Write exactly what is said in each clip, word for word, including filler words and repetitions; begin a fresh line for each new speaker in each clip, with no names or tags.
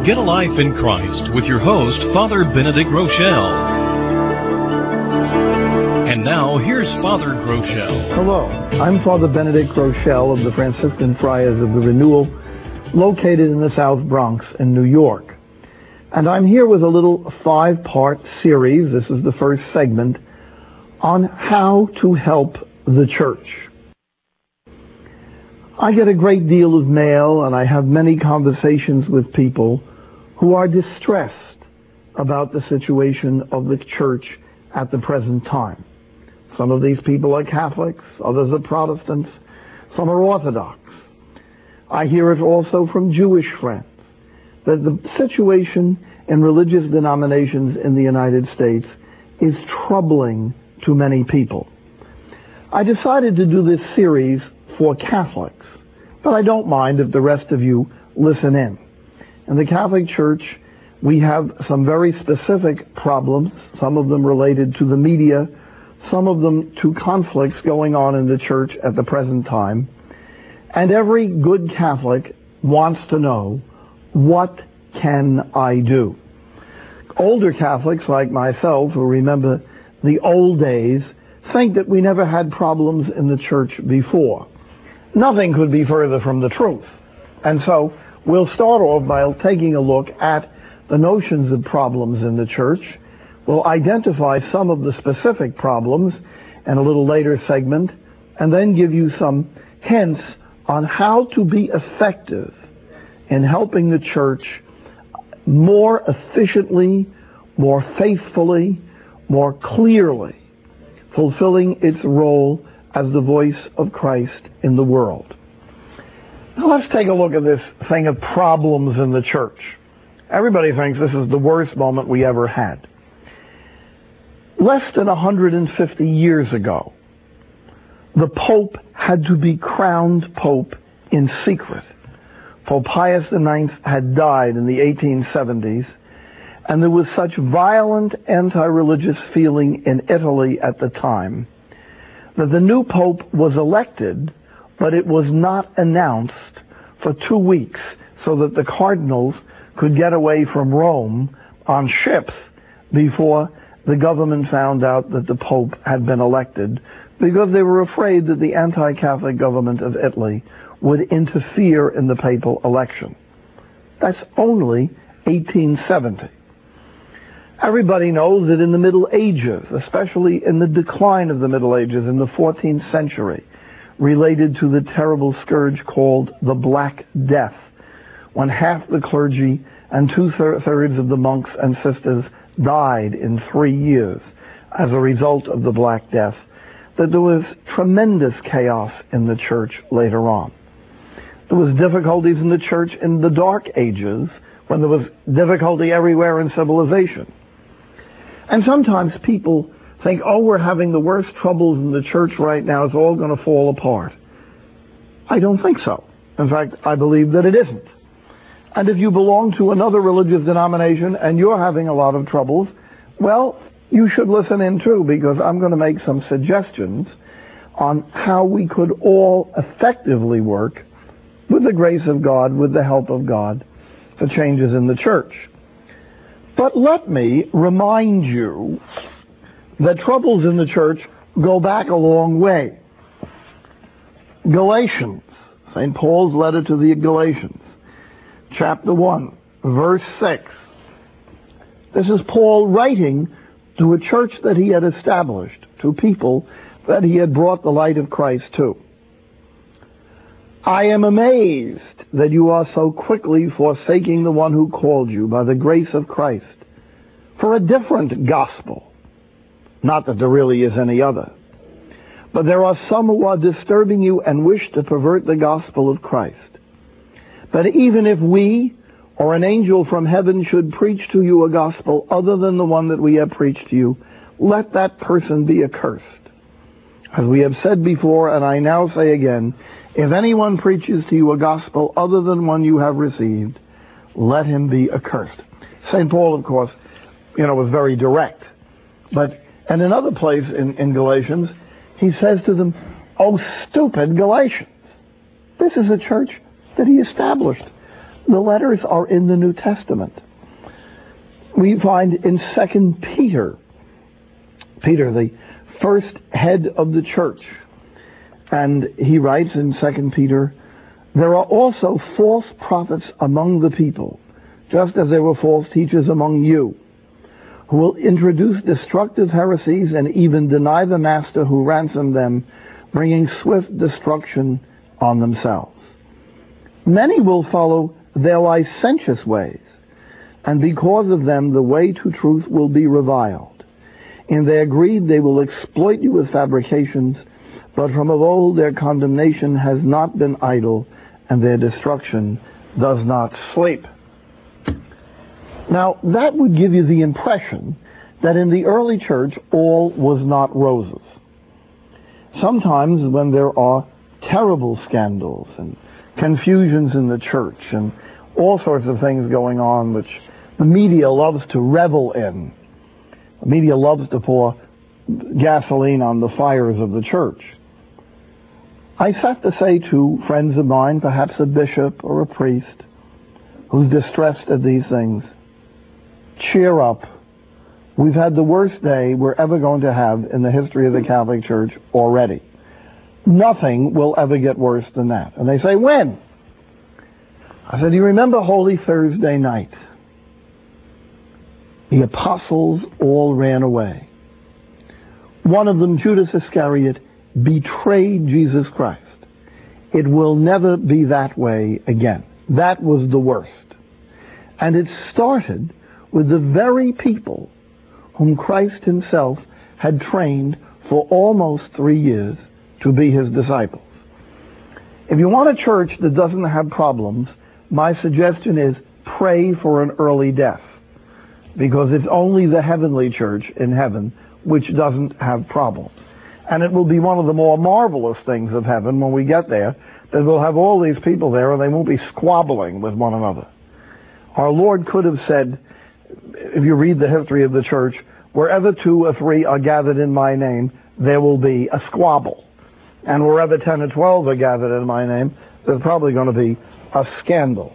Get a Life in Christ with your host, Father Benedict Groeschel. And now, here's Father Groeschel.
Hello, I'm Father Benedict Groeschel of the Franciscan Friars of the Renewal, located in the South Bronx in New York. And I'm here with a little five-part series, this is the first segment, on how to help the church. I get a great deal of mail, and I have many conversations with people who are distressed about the situation of the church at the present time. Some of these people are Catholics, others are Protestants, some are Orthodox. I hear it also from Jewish friends, that the situation in religious denominations in the United States is troubling to many people. I decided to do this series for Catholics, but I don't mind if the rest of you listen in. In the Catholic Church, we have some very specific problems, some of them related to the media, some of them to conflicts going on in the church at the present time. And every good Catholic wants to know, what can I do? Older Catholics like myself, who remember the old days, think that we never had problems in the church before. Nothing could be further from the truth. And so we'll start off by taking a look at the notions of problems in the church. We'll identify some of the specific problems in a little later segment, and then give you some hints on how to be effective in helping the church more efficiently, more faithfully, more clearly, fulfilling its role as the voice of Christ in the world. Now let's take a look at this thing of problems in the church. Everybody thinks this is the worst moment we ever had. Less than one hundred fifty years ago, the Pope had to be crowned Pope in secret. Pope Pius the Ninth had died in the eighteen seventies, and there was such violent anti-religious feeling in Italy at the time that the new Pope was elected, but it was not announced for two weeks so that the cardinals could get away from Rome on ships before the government found out that the Pope had been elected, because they were afraid that the anti-Catholic government of Italy would interfere in the papal election. That's only eighteen seventy. Everybody knows that in the Middle Ages, especially in the decline of the Middle Ages in the fourteenth century, related to the terrible scourge called the Black Death, when half the clergy and two-thirds of the monks and sisters died in three years as a result of the Black Death, that there was tremendous chaos in the church later on. There was difficulties in the church in the Dark Ages, when there was difficulty everywhere in civilization. And sometimes people think, oh, we're having the worst troubles in the church right now, it's all going to fall apart. I don't think so. In fact, I believe that it isn't. And if you belong to another religious denomination and you're having a lot of troubles, well, you should listen in too, because I'm going to make some suggestions on how we could all effectively work with the grace of God, with the help of God, for changes in the church. But let me remind you that troubles in the church go back a long way. Galatians, Saint Paul's letter to the Galatians, chapter one, verse six. This is Paul writing to a church that he had established, to people that he had brought the light of Christ to. I am amazed that you are so quickly forsaking the one who called you by the grace of Christ for a different gospel. Not that there really is any other. But there are some who are disturbing you and wish to pervert the gospel of Christ. But even if we or an angel from heaven should preach to you a gospel other than the one that we have preached to you, let that person be accursed. As we have said before, and I now say again, if anyone preaches to you a gospel other than one you have received, let him be accursed. Saint Paul, of course, you know, was very direct. But, and another place in, in Galatians, he says to them, oh, stupid Galatians. This is a church that he established. The letters are in the New Testament. We find in Second Peter, Peter, the first head of the church, and he writes in Second Peter, there are also false prophets among the people, just as there were false teachers among you, who will introduce destructive heresies and even deny the master who ransomed them, bringing swift destruction on themselves. Many will follow their licentious ways, and because of them the way to truth will be reviled. In their greed they will exploit you with fabrications, but from of old their condemnation has not been idle, and their destruction does not sleep. Now, that would give you the impression that in the early church all was not roses. Sometimes when there are terrible scandals and confusions in the church and all sorts of things going on which the media loves to revel in, the media loves to pour gasoline on the fires of the church, I have to say to friends of mine, perhaps a bishop or a priest, who's distressed at these things, cheer up. We've had the worst day we're ever going to have in the history of the Catholic Church already. Nothing will ever get worse than that. And they say, when? I said, do you remember Holy Thursday night? The apostles all ran away. One of them, Judas Iscariot, betrayed Jesus Christ. It will never be that way again. That was the worst. And it started with the very people whom Christ himself had trained for almost three years to be his disciples. If you want a church that doesn't have problems, my suggestion is pray for an early death, because it's only the heavenly church in heaven which doesn't have problems. And it will be one of the more marvelous things of heaven when we get there, that we'll have all these people there and they won't be squabbling with one another. Our Lord could have said, if you read the history of the church, wherever two or three are gathered in my name, there will be a squabble. And wherever ten or twelve are gathered in my name, there's probably going to be a scandal.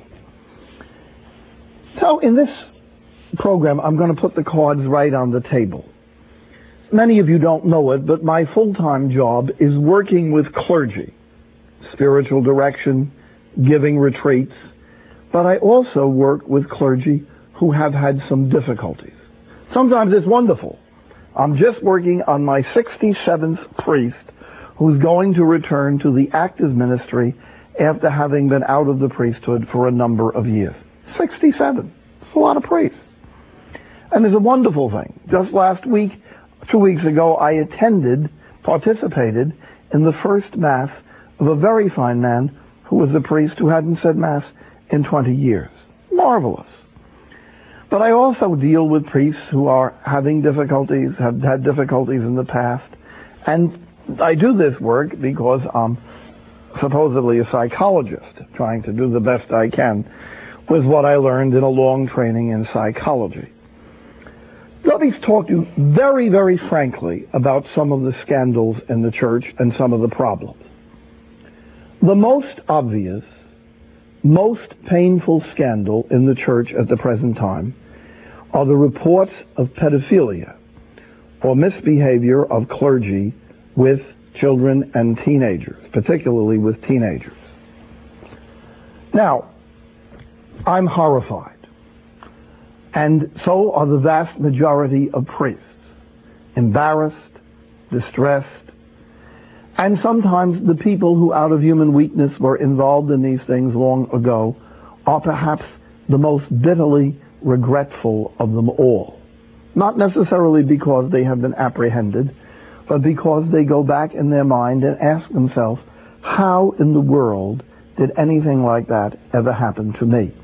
So in this program, I'm going to put the cards right on the table. Many of you don't know it, but my full-time job is working with clergy, spiritual direction, giving retreats, but I also work with clergy who have had some difficulties. Sometimes it's wonderful. I'm just working on my sixty-seventh priest who's going to return to the active ministry after having been out of the priesthood for a number of years. sixty-seven. It's a lot of priests. And it's a wonderful thing. Just last week, two weeks ago, I attended, participated in the first Mass of a very fine man who was a priest who hadn't said Mass in twenty years. Marvelous. But I also deal with priests who are having difficulties, have had difficulties in the past. And I do this work because I'm supposedly a psychologist, trying to do the best I can with what I learned in a long training in psychology. Let me talk to you very, very frankly about some of the scandals in the church and some of the problems. The most obvious, most painful scandal in the church at the present time are the reports of pedophilia or misbehavior of clergy with children and teenagers, particularly with teenagers. Now, I'm horrified, and so are the vast majority of priests, embarrassed, distressed, and sometimes the people who out of human weakness were involved in these things long ago are perhaps the most bitterly regretful of them all. Not necessarily because they have been apprehended, but because they go back in their mind and ask themselves, how in the world did anything like that ever happen to me?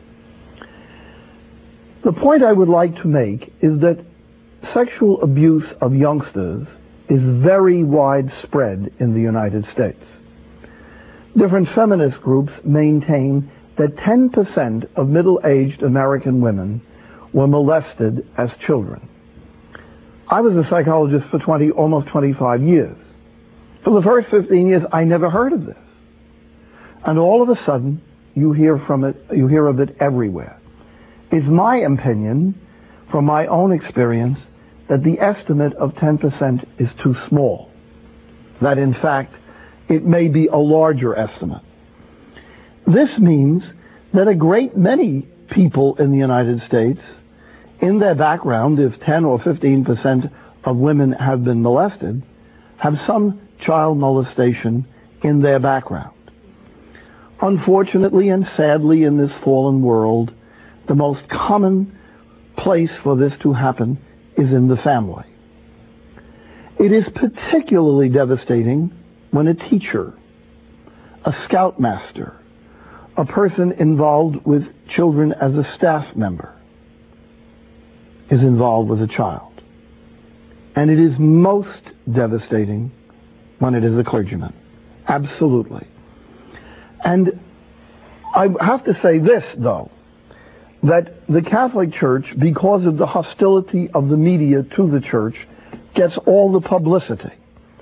The point I would like to make is that sexual abuse of youngsters is very widespread in the United States. Different feminist groups maintain that ten percent of middle-aged American women were molested as children. I was a psychologist for twenty, almost twenty-five years. For the first fifteen years, I never heard of this. And all of a sudden, you hear from it, you hear of it everywhere. It's my opinion, from my own experience, that the estimate of ten percent is too small. That in fact, it may be a larger estimate. This means that a great many people in the United States, in their background, if ten or fifteen percent of women have been molested, have some child molestation in their background. Unfortunately and sadly, in this fallen world, the most common place for this to happen is in the family. It is particularly devastating when a teacher, a scoutmaster, a person involved with children as a staff member is involved with a child. And it is most devastating when it is a clergyman. Absolutely. And I have to say this, though, that the Catholic Church, because of the hostility of the media to the Church, gets all the publicity.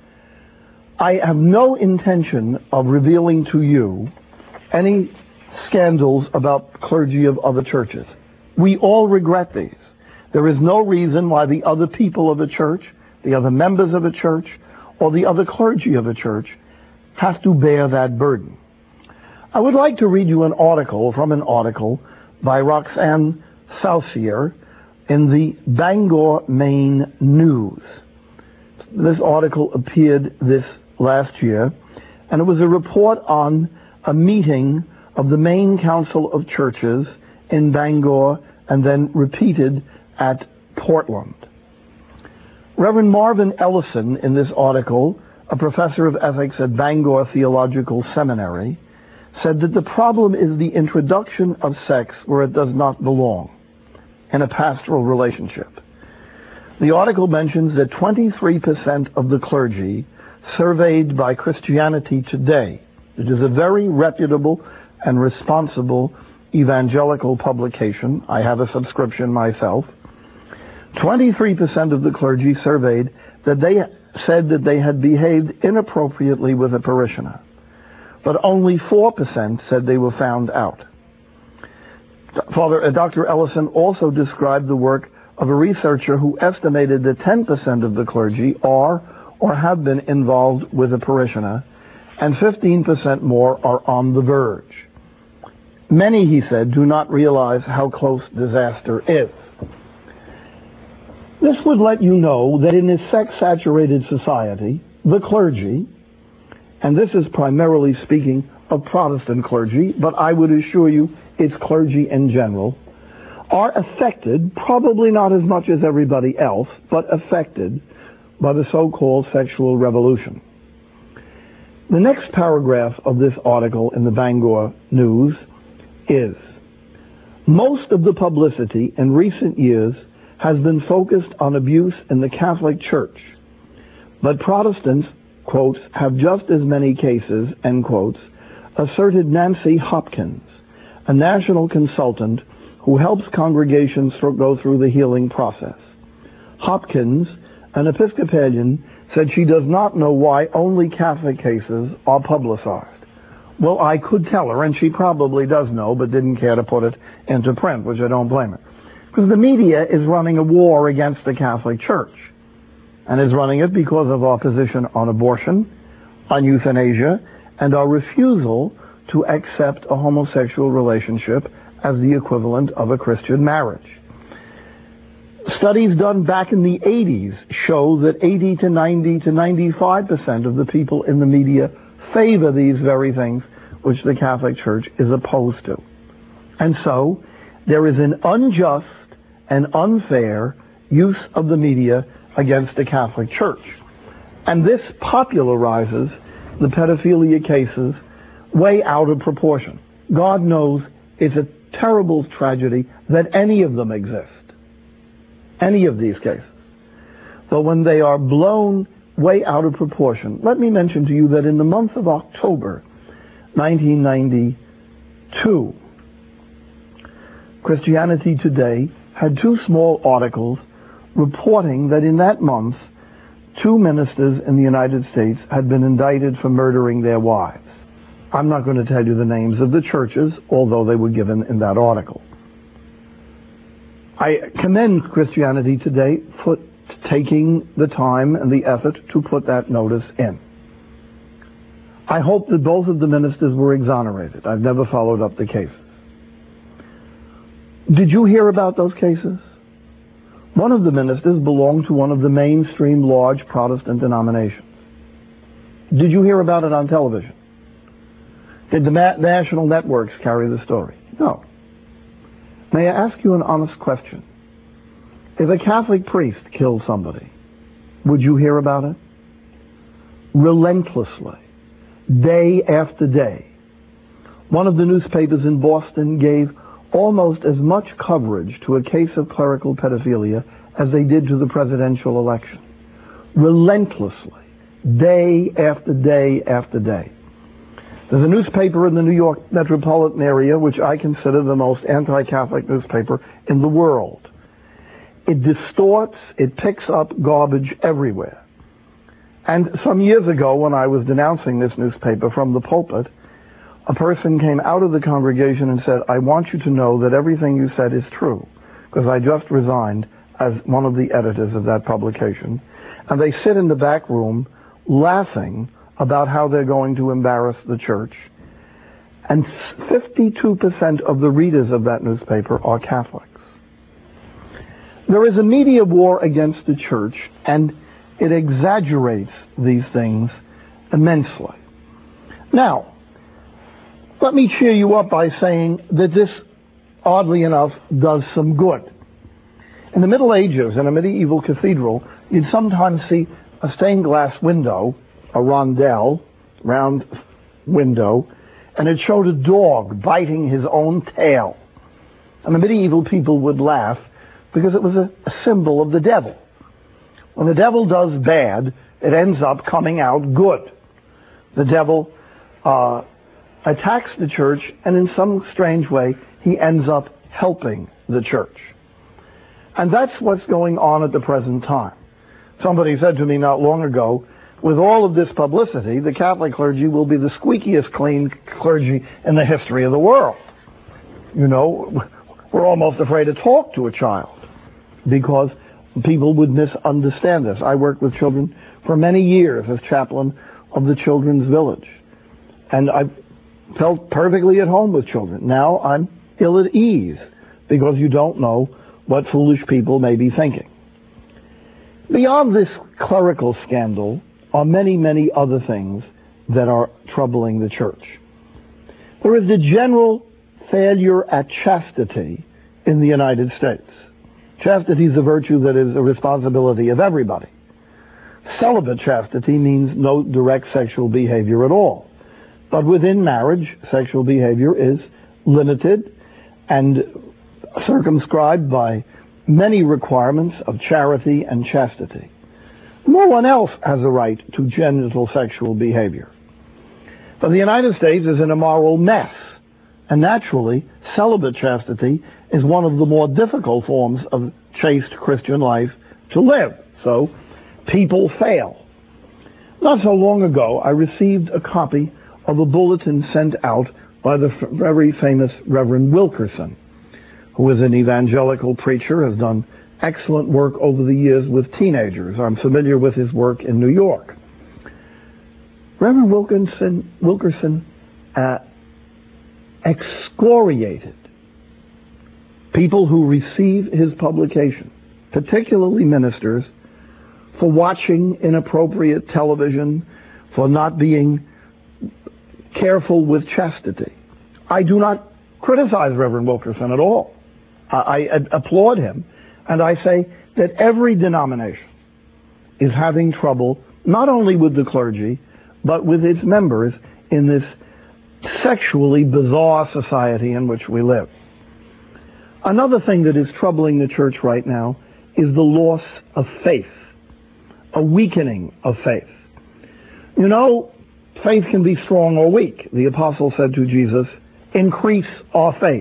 I have no intention of revealing to you any scandals about clergy of other churches. We all regret these. There is no reason why the other people of the church, the other members of the church, or the other clergy of the church have to bear that burden. I would like to read you an article from an article by Roxanne Saucier in the Bangor, Maine News. This article appeared this last year, and it was a report on a meeting of the Maine Council of Churches in Bangor and then repeated at Portland. Reverend Marvin Ellison, in this article, a professor of ethics at Bangor Theological Seminary, said that the problem is the introduction of sex where it does not belong in a pastoral relationship. The article mentions that twenty-three percent of the clergy surveyed by Christianity Today, which is a very reputable and responsible evangelical publication, I have a subscription myself, twenty-three percent of the clergy surveyed that they said that they had behaved inappropriately with a parishioner, but only four percent said they were found out. Father uh, Doctor Ellison also described the work of a researcher who estimated that ten percent of the clergy are or have been involved with a parishioner, and fifteen percent more are on the verge. Many, he said, do not realize how close disaster is. This would let you know that in this sex-saturated society, the clergy, and this is primarily speaking of Protestant clergy, but I would assure you it's clergy in general, are affected, probably not as much as everybody else, but affected by the so-called sexual revolution. The next paragraph of this article in the Bangor News is, most of the publicity in recent years has been focused on abuse in the Catholic Church, but Protestants, quotes, have just as many cases, end quotes, asserted Nancy Hopkins, a national consultant who helps congregations go through the healing process. Hopkins, an Episcopalian, said she does not know why only Catholic cases are publicized. Well, I could tell her, and she probably does know, but didn't care to put it into print, which I don't blame her. Because the media is running a war against the Catholic Church, and is running it because of our position on abortion, on euthanasia, and our refusal to accept a homosexual relationship as the equivalent of a Christian marriage. Studies done back in the eighties show that eighty to ninety to ninety-five percent of the people in the media favor these very things which the Catholic Church is opposed to. And so, there is an unjust and unfair use of the media against the Catholic Church. And this popularizes the pedophilia cases way out of proportion. God knows it's a terrible tragedy that any of them exist. Any of these cases. But when they are blown way out of proportion, let me mention to you that in the month of October nineteen ninety-two, Christianity Today had two small articles reporting that in that month, two ministers in the United States had been indicted for murdering their wives. I'm not going to tell you the names of the churches, although they were given in that article. I commend Christianity Today for taking the time and the effort to put that notice in. I hope that both of the ministers were exonerated. I've never followed up the cases. Did you hear about those cases? One of the ministers belonged to one of the mainstream large Protestant denominations. Did you hear about it on television? Did the ma- national networks carry the story? No. May I ask you an honest question? If a Catholic priest killed somebody, would you hear about it? Relentlessly, day after day. One of the newspapers in Boston gave almost as much coverage to a case of clerical pedophilia as they did to the presidential election. Relentlessly, day after day after day. There's a newspaper in the New York metropolitan area which I consider the most anti-Catholic newspaper in the world. It distorts, it picks up garbage everywhere. And some years ago, when I was denouncing this newspaper from the pulpit, a person came out of the congregation and said, I want you to know that everything you said is true, because I just resigned as one of the editors of that publication. And they sit in the back room laughing about how they're going to embarrass the church. And fifty-two percent of the readers of that newspaper are Catholics. There is a media war against the church, and it exaggerates these things immensely. Now, let me cheer you up by saying that this, oddly enough, does some good. In the Middle Ages, in a medieval cathedral, you'd sometimes see a stained glass window, a rondel, round window, and it showed a dog biting his own tail. And the medieval people would laugh because it was a, a symbol of the devil. When the devil does bad, it ends up coming out good. The devil uh, attacks the church, and in some strange way, he ends up helping the church. And that's what's going on at the present time. Somebody said to me not long ago, with all of this publicity, the Catholic clergy will be the squeakiest clean clergy in the history of the world. You know, we're almost afraid to talk to a child because people would misunderstand this. I worked with children for many years as chaplain of the Children's Village. And I felt perfectly at home with children. Now I'm ill at ease because you don't know what foolish people may be thinking. Beyond this clerical scandal are many, many other things that are troubling the church. There is the general failure at chastity in the United States. Chastity is a virtue that is a responsibility of everybody. Celibate chastity means no direct sexual behavior at all. But within marriage, sexual behavior is limited and circumscribed by many requirements of charity and chastity. No one else has a right to genital sexual behavior. But the United States is an immoral mess, and naturally, celibate chastity is one of the more difficult forms of chaste Christian life to live. So, people fail. Not so long ago, I received a copy of a bulletin sent out by the very famous Reverend Wilkerson, who is an evangelical preacher, has done excellent work over the years with teenagers. I'm familiar with his work in New York. Reverend Wilkinson, Wilkerson uh, excoriated people who receive his publication, particularly ministers, for watching inappropriate television, for not being careful with chastity. I do not criticize Reverend Wilkerson at all. I, I applaud him. And I say that every denomination is having trouble not only with the clergy, but with its members in this sexually bizarre society in which we live. Another thing that is troubling the church right now is the loss of faith, a weakening of faith. You know, faith can be strong or weak. The apostle said to Jesus, increase our faith.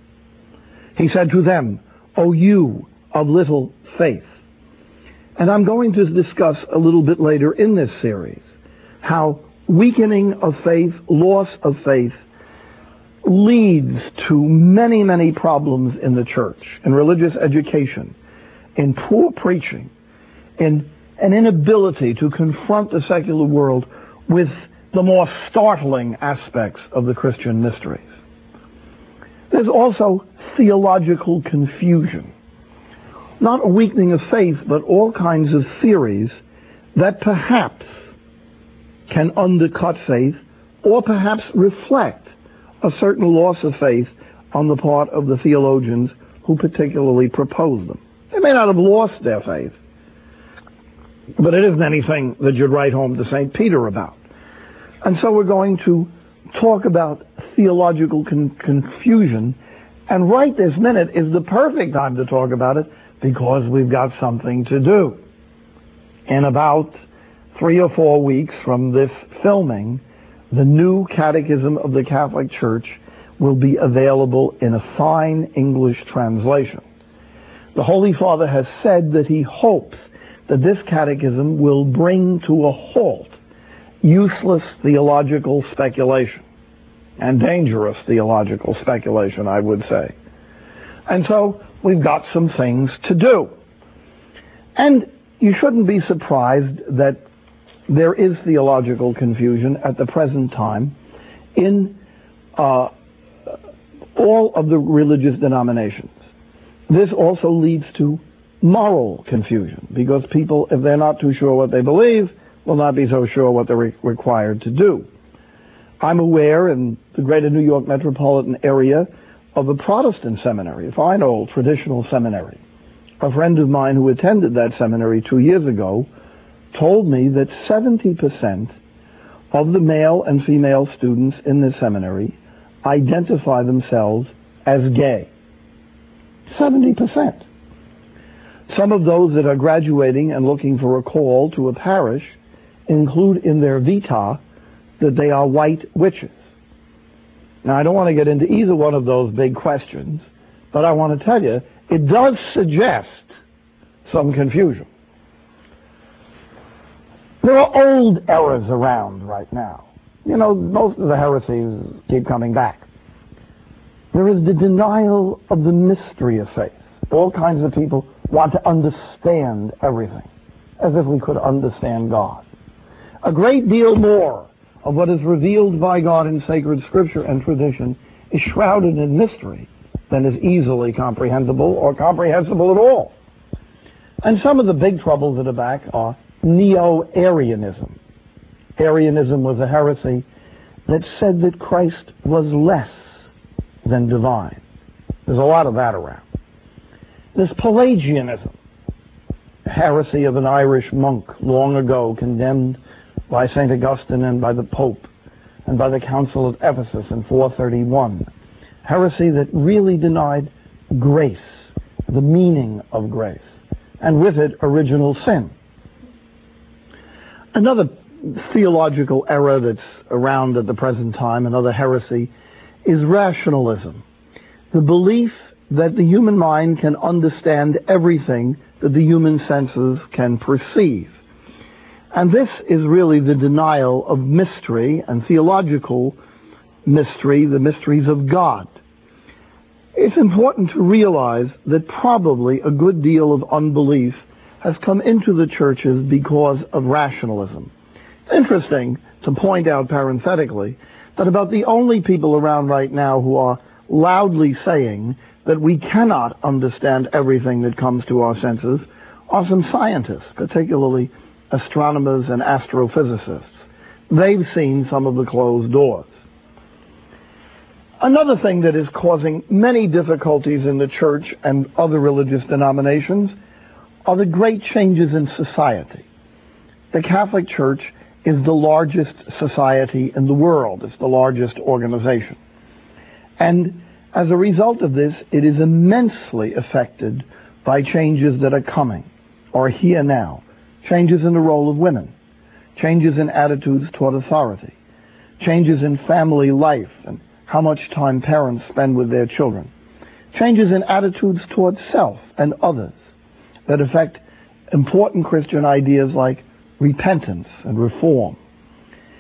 He said to them, O you of little faith. And I'm going to discuss a little bit later in this series how weakening of faith, loss of faith, leads to many, many problems in the church, in religious education, in poor preaching, in an inability to confront the secular world with the more startling aspects of the Christian mysteries. There's also theological confusion. Not a weakening of faith, but all kinds of theories that perhaps can undercut faith or perhaps reflect a certain loss of faith on the part of the theologians who particularly propose them. They may not have lost their faith, but it isn't anything that you'd write home to Saint Peter about. And so we're going to talk about theological con- confusion, and right this minute is the perfect time to talk about it because we've got something to do. In about three or four weeks from this filming, the new Catechism of the Catholic Church will be available in a fine English translation. The Holy Father has said that he hopes that this catechism will bring to a halt useless theological speculation, and dangerous theological speculation, I would say. And so we've got some things to do. And you shouldn't be surprised that there is theological confusion at the present time in uh, all of the religious denominations. This also leads to moral confusion, because people, if they're not too sure what they believe, will not be so sure what they're re- required to do. I'm aware in the greater New York metropolitan area of a Protestant seminary, a fine old traditional seminary. A friend of mine who attended that seminary two years ago told me that seventy percent of the male and female students in this seminary identify themselves as gay. seventy percent. Some of those that are graduating and looking for a call to a parish include in their vita that they are white witches. Now, I don't want to get into either one of those big questions, but I want to tell you, it does suggest some confusion. There are old errors around right now. You know, most of the heresies keep coming back. There is the denial of the mystery of faith. All kinds of people want to understand everything, as if we could understand God. A great deal more of what is revealed by God in sacred scripture and tradition is shrouded in mystery than is easily comprehensible or comprehensible at all. And some of the big troubles that are back are Neo-Arianism. Arianism was a heresy that said that Christ was less than divine. There's a lot of that around. There's Pelagianism, a heresy of an Irish monk long ago condemned by Saint Augustine and by the Pope and by the Council of Ephesus in four thirty-one. Heresy that really denied grace, the meaning of grace, and with it, original sin. Another theological error that's around at the present time, another heresy, is rationalism. The belief that the human mind can understand everything that the human senses can perceive. And this is really the denial of mystery and theological mystery, the mysteries of God. It's important to realize that probably a good deal of unbelief has come into the churches because of rationalism. It's interesting to point out parenthetically that about the only people around right now who are loudly saying that we cannot understand everything that comes to our senses are some scientists, particularly astronomers and astrophysicists. They've seen some of the closed doors. Another thing that is causing many difficulties in the church and other religious denominations are the great changes in society. The Catholic Church is the largest society in the world. It's the largest organization. And as a result of this, it is immensely affected by changes that are coming, or here now. Changes in the role of women, changes in attitudes toward authority, changes in family life and how much time parents spend with their children, changes in attitudes toward self and others that affect important Christian ideas like repentance and reform.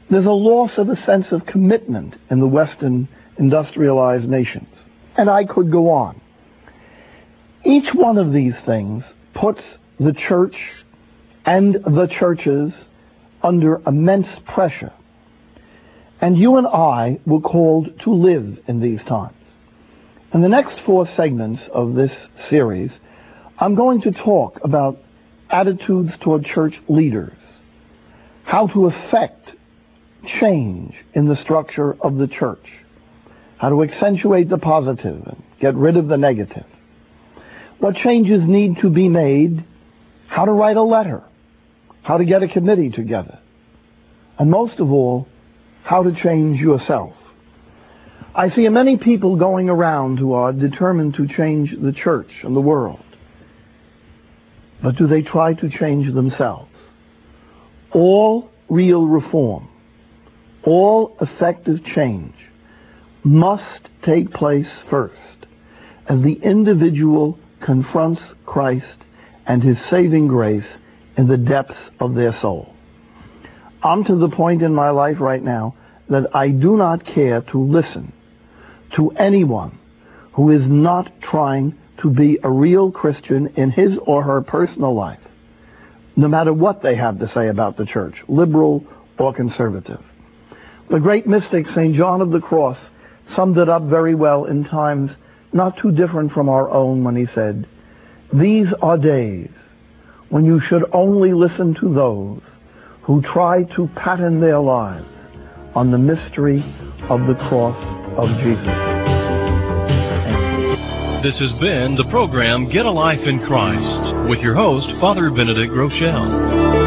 There's a loss of a sense of commitment in the Western industrialized nations. And I could go on. Each one of these things puts the church and the churches under immense pressure. And you and I were called to live in these times. In the next four segments of this series, I'm going to talk about attitudes toward church leaders, how to effect change in the structure of the church, how to accentuate the positive and get rid of the negative, what changes need to be made, how to write a letter, how to get a committee together, and most of all, how to change yourself. I see many people going around who are determined to change the church and the world. But do they try to change themselves? All real reform, all effective change must take place first as the individual confronts Christ and His saving grace in the depths of their soul. I'm to the point in my life right now that I do not care to listen to anyone who is not trying to be a real Christian in his or her personal life, no matter what they have to say about the church, liberal or conservative. The great mystic Saint John of the Cross summed it up very well in times not too different from our own when he said, "These are days when you should only listen to those who try to pattern their lives on the mystery of the cross of Jesus."
This has been the program Get a Life in Christ with your host, Father Benedict Groeschel.